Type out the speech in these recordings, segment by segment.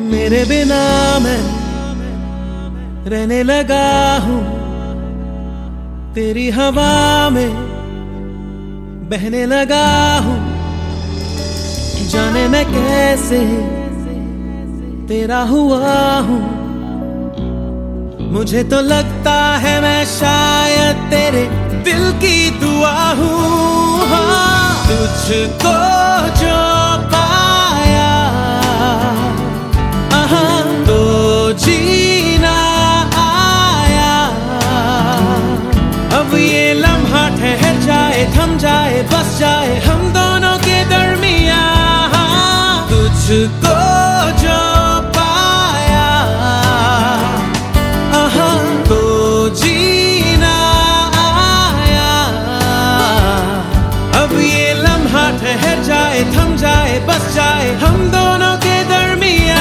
मेरे बिना मैं रहने लगा हूँ, तेरी हवा में बहने लगा हूँ। जाने मैं कैसे तेरा हुआ हूँ, मुझे तो लगता है मैं शायद तेरे दिल की दुआ हूँ। हाँ, तुझको जो पाया तो जीना आया। अब ये लम्हा ठहर जाए, थम जाए, बस जाए हम दोनों के दरमियां। तुझको जो पाया तो जीना आया। अब ये लम्हा ठहर जाए, थम जाए, बस जाए हम दोनों के दरमियां।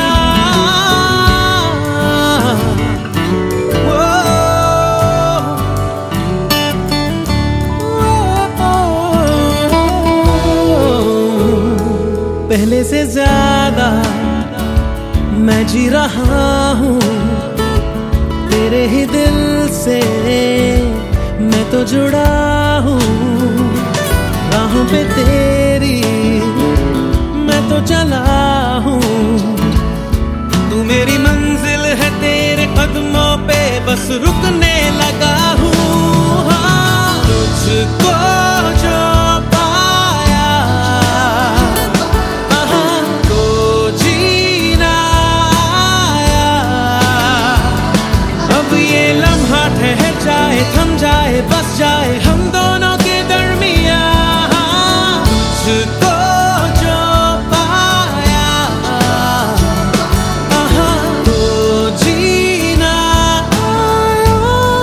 पहले से ज्यादा मैं जी रहा हूँ, तेरे ही दिल से मैं तो जुड़ा हूँ। राहों पे तेरी मैं तो चला हूँ, तू मेरी मंजिल है, तेरे कदमों पे बस रुकने लगा हूँ। हाँ, तुझको जो ठहर जाए, थम जाए, बस जाए हम दोनों के दरमियां। तुझको जो पाया तो जीना आया।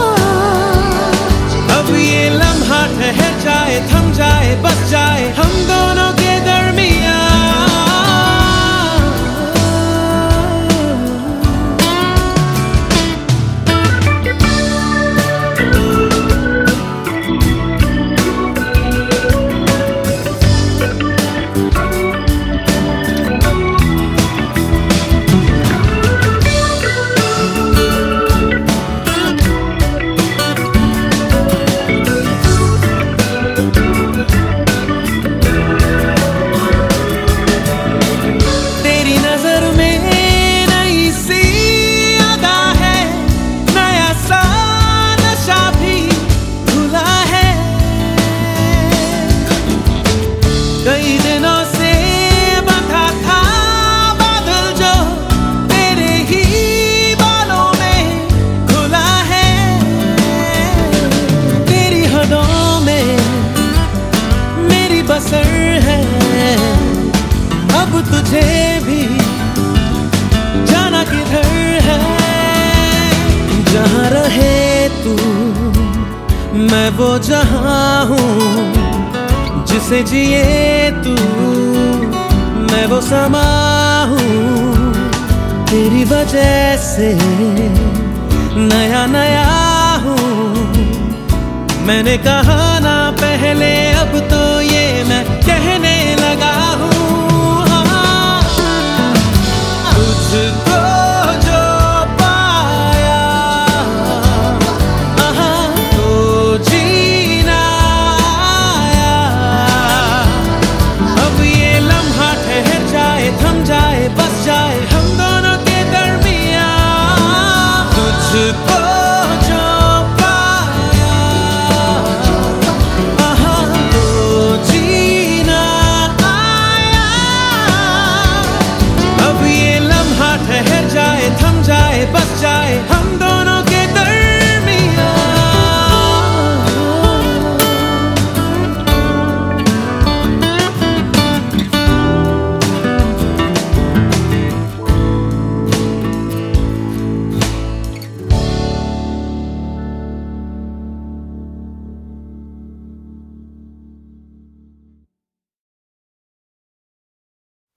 अब ये लम्हा ठहर जाए, थम जाए, बस जाए हम दोनों के दरमियां। कई दिनों से बंधा था बादल जो तेरे ही बालों में खुला है। तेरी हदों में मेरी बसर है, अब तुझे भी जाना किधर है। जहाँ रहे तू मैं वो जहाँ हूँ, जिसे जिए तू मैं वो समा हूँ। तेरी वजह से नया नया हूँ, मैंने कहा ना पहले, अब तो ये मैं कहने लगा हूँ। तुझको जो पाया तो जीना आया। अब ये लम्हा ठहर जाए, थम जाए, बस जाए हम दोनों के दरमियां। तुझको